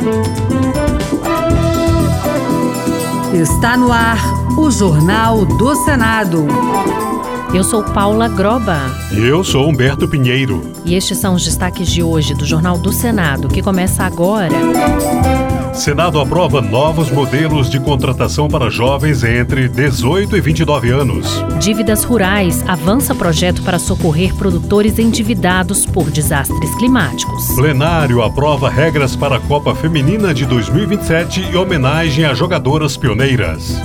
Está no ar o Jornal do Senado. Eu sou Paula Groba. E eu sou Humberto Pinheiro. E estes são os destaques de hoje do Jornal do Senado, que começa agora. Senado aprova novos modelos de contratação para jovens entre 18 e 29 anos. Dívidas rurais. Avança projeto para socorrer produtores endividados por desastres climáticos. Plenário aprova regras para a Copa Feminina de 2027 e homenagem a jogadoras pioneiras.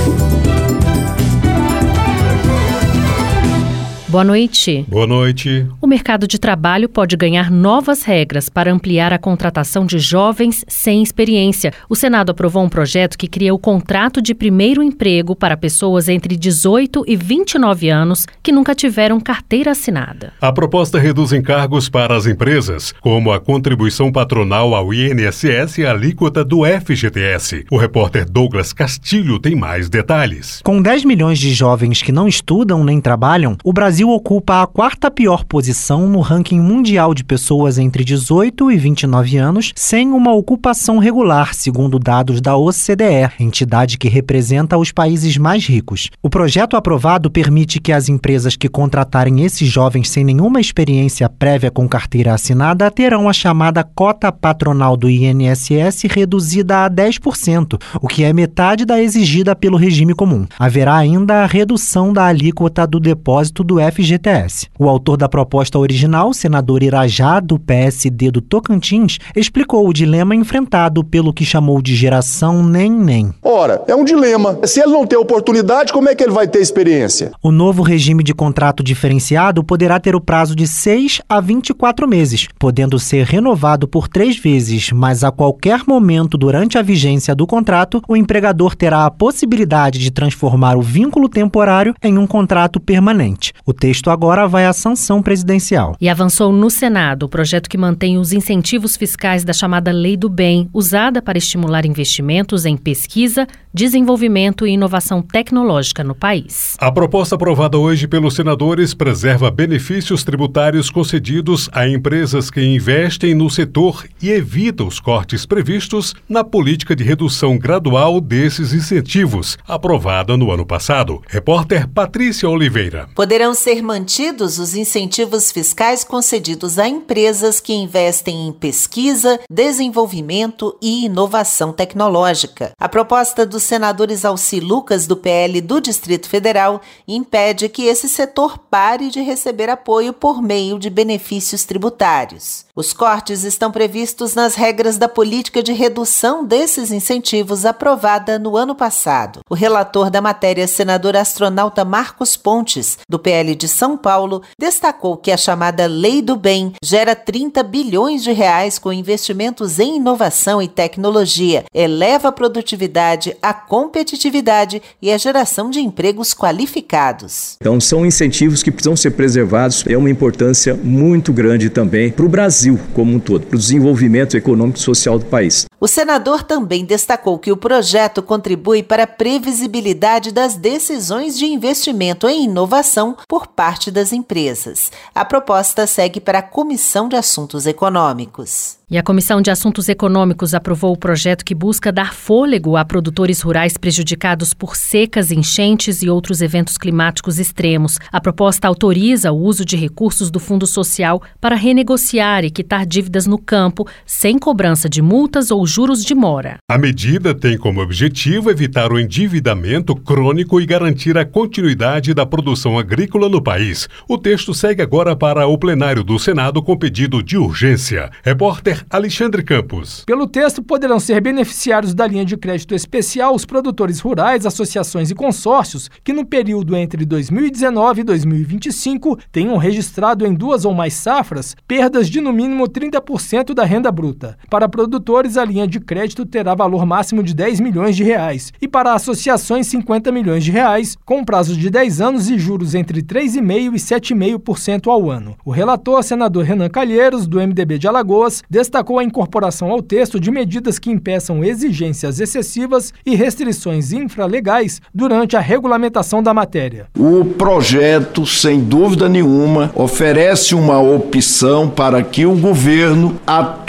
Boa noite. Boa noite. O mercado de trabalho pode ganhar novas regras para ampliar a contratação de jovens sem experiência. O Senado aprovou um projeto que cria o contrato de primeiro emprego para pessoas entre 18 e 29 anos que nunca tiveram carteira assinada. A proposta reduz encargos para as empresas, como a contribuição patronal ao INSS e a alíquota do FGTS. O repórter Douglas Castilho tem mais detalhes. Com 10 milhões de jovens que não estudam nem trabalham, o Brasil ocupa a quarta pior posição no ranking mundial de pessoas entre 18 e 29 anos sem uma ocupação regular, segundo dados da OCDE, entidade que representa os países mais ricos. O projeto aprovado permite que as empresas que contratarem esses jovens sem nenhuma experiência prévia com carteira assinada terão a chamada cota patronal do INSS reduzida a 10%, o que é metade da exigida pelo regime comum. Haverá ainda a redução da alíquota do depósito do FGTS. O autor da proposta original, o senador Irajá, do PSD do Tocantins, explicou o dilema enfrentado pelo que chamou de geração nem-nem. Ora, é um dilema. Se ele não tem oportunidade, como é que ele vai ter experiência? O novo regime de contrato diferenciado poderá ter o prazo de 6 a 24 meses, podendo ser renovado por 3 vezes, mas a qualquer momento durante a vigência do contrato, o empregador terá a possibilidade de transformar o vínculo temporário em um contrato permanente. O texto agora vai à sanção presidencial. E avançou no Senado o projeto que mantém os incentivos fiscais da chamada Lei do Bem, usada para estimular investimentos em pesquisa, desenvolvimento e inovação tecnológica no país. A proposta aprovada hoje pelos senadores preserva benefícios tributários concedidos a empresas que investem no setor e evita os cortes previstos na política de redução gradual desses incentivos, aprovada no ano passado. Repórter Patrícia Oliveira. Poderão ser mantidos os incentivos fiscais concedidos a empresas que investem em pesquisa, desenvolvimento e inovação tecnológica. A proposta dos senadores Alci Lucas, do PL do Distrito Federal, impede que esse setor pare de receber apoio por meio de benefícios tributários. Os cortes estão previstos nas regras da política de redução desses incentivos aprovada no ano passado. O relator da matéria, senador astronauta Marcos Pontes, do PL de São Paulo, destacou que a chamada Lei do Bem gera 30 bilhões de reais com investimentos em inovação e tecnologia, eleva a produtividade, a competitividade e a geração de empregos qualificados. Então são incentivos que precisam ser preservados, é uma importância muito grande também para o Brasil como um todo, para o desenvolvimento econômico e social do país. O senador também destacou que o projeto contribui para a previsibilidade das decisões de investimento em inovação por parte das empresas. A proposta segue para a Comissão de Assuntos Econômicos. E a Comissão de Assuntos Econômicos aprovou o projeto que busca dar fôlego a produtores rurais prejudicados por secas, enchentes e outros eventos climáticos extremos. A proposta autoriza o uso de recursos do Fundo Social para renegociar e quitar dívidas no campo, sem cobrança de multas ou juros de mora. A medida tem como objetivo evitar o endividamento crônico e garantir a continuidade da produção agrícola no país. O texto segue agora para o plenário do Senado com pedido de urgência. Repórter Alexandre Campos. Pelo texto, poderão ser beneficiários da linha de crédito especial os produtores rurais, associações e consórcios que no período entre 2019 e 2025 tenham registrado em 2 ou mais safras perdas de no mínimo 30% da renda bruta. Para produtores, a linha de crédito terá valor máximo de 10 milhões de reais e para associações 50 milhões de reais, com prazo de 10 anos e juros entre 3,5% e 7,5% ao ano. O relator, senador Renan Calheiros, do MDB de Alagoas, destacou a incorporação ao texto de medidas que impeçam exigências excessivas e restrições infralegais durante a regulamentação da matéria. O projeto, sem dúvida nenhuma, oferece uma opção para que o governo atue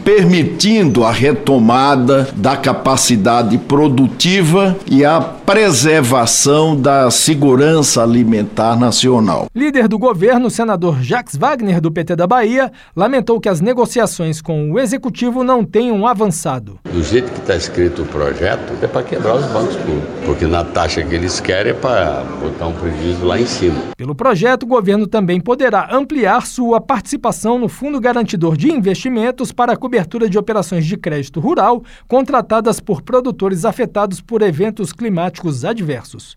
permitindo a retomada da capacidade produtiva e a preservação da segurança alimentar nacional. Líder do governo, o senador Jacques Wagner, do PT da Bahia, lamentou que as negociações com o executivo não tenham avançado. Do jeito que está escrito o projeto, é para quebrar os bancos públicos, porque na taxa que eles querem é para botar um prejuízo lá em cima. Pelo projeto, o governo também poderá ampliar sua participação no Fundo Garantidor de Investimentos para a cobertura de operações de crédito rural contratadas por produtores afetados por eventos climáticos adversos.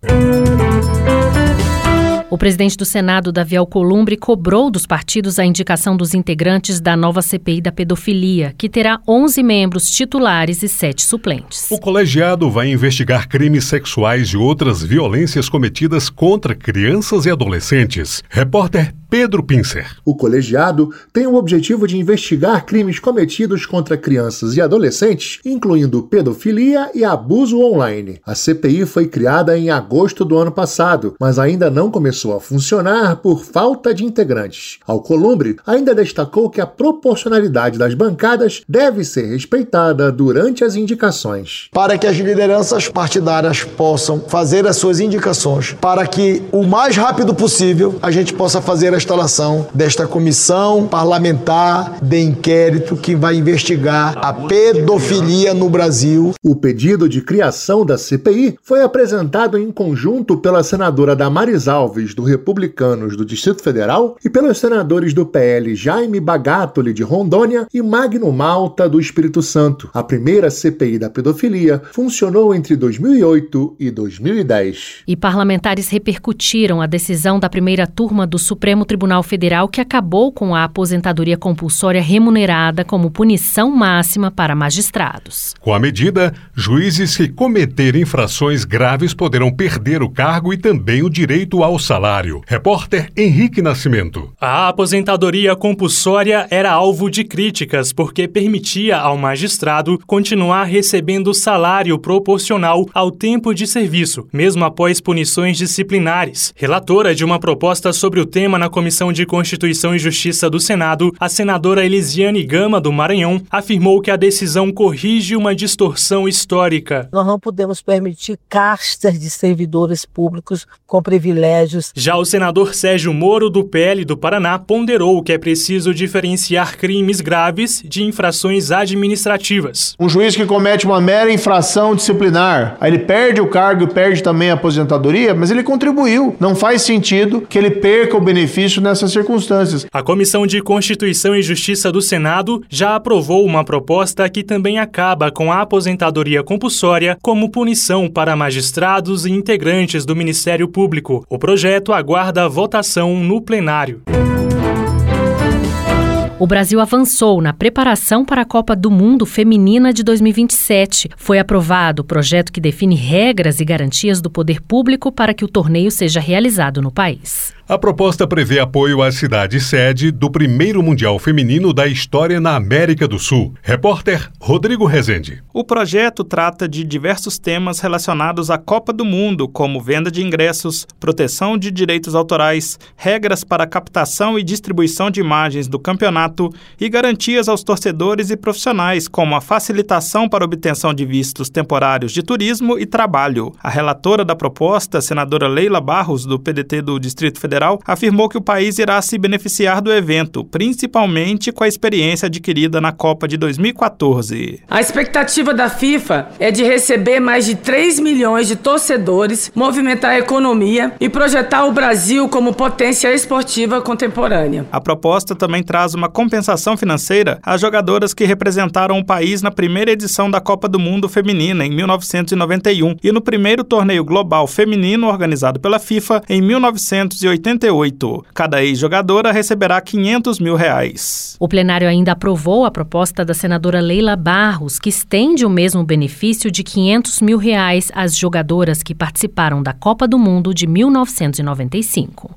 O presidente do Senado, Davi Alcolumbre, cobrou dos partidos a indicação dos integrantes da nova CPI da pedofilia, que terá 11 membros titulares e 7 suplentes. O colegiado vai investigar crimes sexuais e outras violências cometidas contra crianças e adolescentes. Repórter Pedro Pincer. O colegiado tem o objetivo de investigar crimes cometidos contra crianças e adolescentes, incluindo pedofilia e abuso online. A CPI foi criada em agosto do ano passado, mas ainda não começou a funcionar por falta de integrantes. Alcolumbre ainda destacou que a proporcionalidade das bancadas deve ser respeitada durante as indicações. Para que as lideranças partidárias possam fazer as suas indicações, para que o mais rápido possível a gente possa fazer a instalação desta comissão parlamentar de inquérito que vai investigar a pedofilia no Brasil. O pedido de criação da CPI foi apresentado em conjunto pela senadora Damares Alves, do Republicanos do Distrito Federal, e pelos senadores do PL Jaime Bagatoli, de Rondônia, e Magno Malta, do Espírito Santo. A primeira CPI da pedofilia funcionou entre 2008 e 2010. E parlamentares repercutiram a decisão da primeira turma do Supremo Tribunal Federal, que acabou com a aposentadoria compulsória remunerada como punição máxima para magistrados. Com a medida, juízes que cometerem infrações graves poderão perder o cargo e também o direito ao salário. Repórter Henrique Nascimento. A aposentadoria compulsória era alvo de críticas porque permitia ao magistrado continuar recebendo salário proporcional ao tempo de serviço, mesmo após punições disciplinares. Relatora de uma proposta sobre o tema na Comissão de Constituição e Justiça do Senado, a senadora Elisiane Gama, do Maranhão, afirmou que a decisão corrige uma distorção histórica. Nós não podemos permitir castas de servidores públicos com privilégios. Já o senador Sérgio Moro, do PL do Paraná, ponderou que é preciso diferenciar crimes graves de infrações administrativas. Um juiz que comete uma mera infração disciplinar, aí ele perde o cargo e perde também a aposentadoria, mas ele contribuiu. Não faz sentido que ele perca o benefício nessas circunstâncias. A Comissão de Constituição e Justiça do Senado já aprovou uma proposta que também acaba com a aposentadoria compulsória como punição para magistrados e integrantes do Ministério Público. O projeto aguarda a votação no plenário. O Brasil avançou na preparação para a Copa do Mundo Feminina de 2027. Foi aprovado o projeto que define regras e garantias do poder público para que o torneio seja realizado no país. A proposta prevê apoio à cidade-sede do primeiro Mundial Feminino da história na América do Sul. Repórter Rodrigo Rezende. O projeto trata de diversos temas relacionados à Copa do Mundo, como venda de ingressos, proteção de direitos autorais, regras para captação e distribuição de imagens do campeonato e garantias aos torcedores e profissionais, como a facilitação para obtenção de vistos temporários de turismo e trabalho. A relatora da proposta, a senadora Leila Barros, do PDT do Distrito Federal, afirmou que o país irá se beneficiar do evento, principalmente com a experiência adquirida na Copa de 2014. A expectativa da FIFA é de receber mais de 3 milhões de torcedores, movimentar a economia e projetar o Brasil como potência esportiva contemporânea. A proposta também traz uma compensação financeira às jogadoras que representaram o país na primeira edição da Copa do Mundo Feminina, em 1991, e no primeiro torneio global feminino organizado pela FIFA, em 1988. Cada ex-jogadora receberá R$500 mil. O plenário ainda aprovou a proposta da senadora Leila Barros, que estende o mesmo benefício de R$500 mil às jogadoras que participaram da Copa do Mundo de 1995.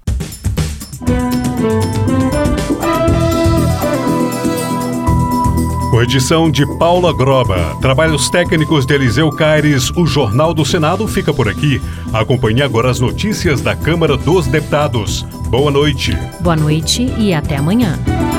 Com edição de Paula Groba, trabalhos técnicos de Eliseu Caires, o Jornal do Senado fica por aqui. Acompanhe agora as notícias da Câmara dos Deputados. Boa noite. Boa noite e até amanhã.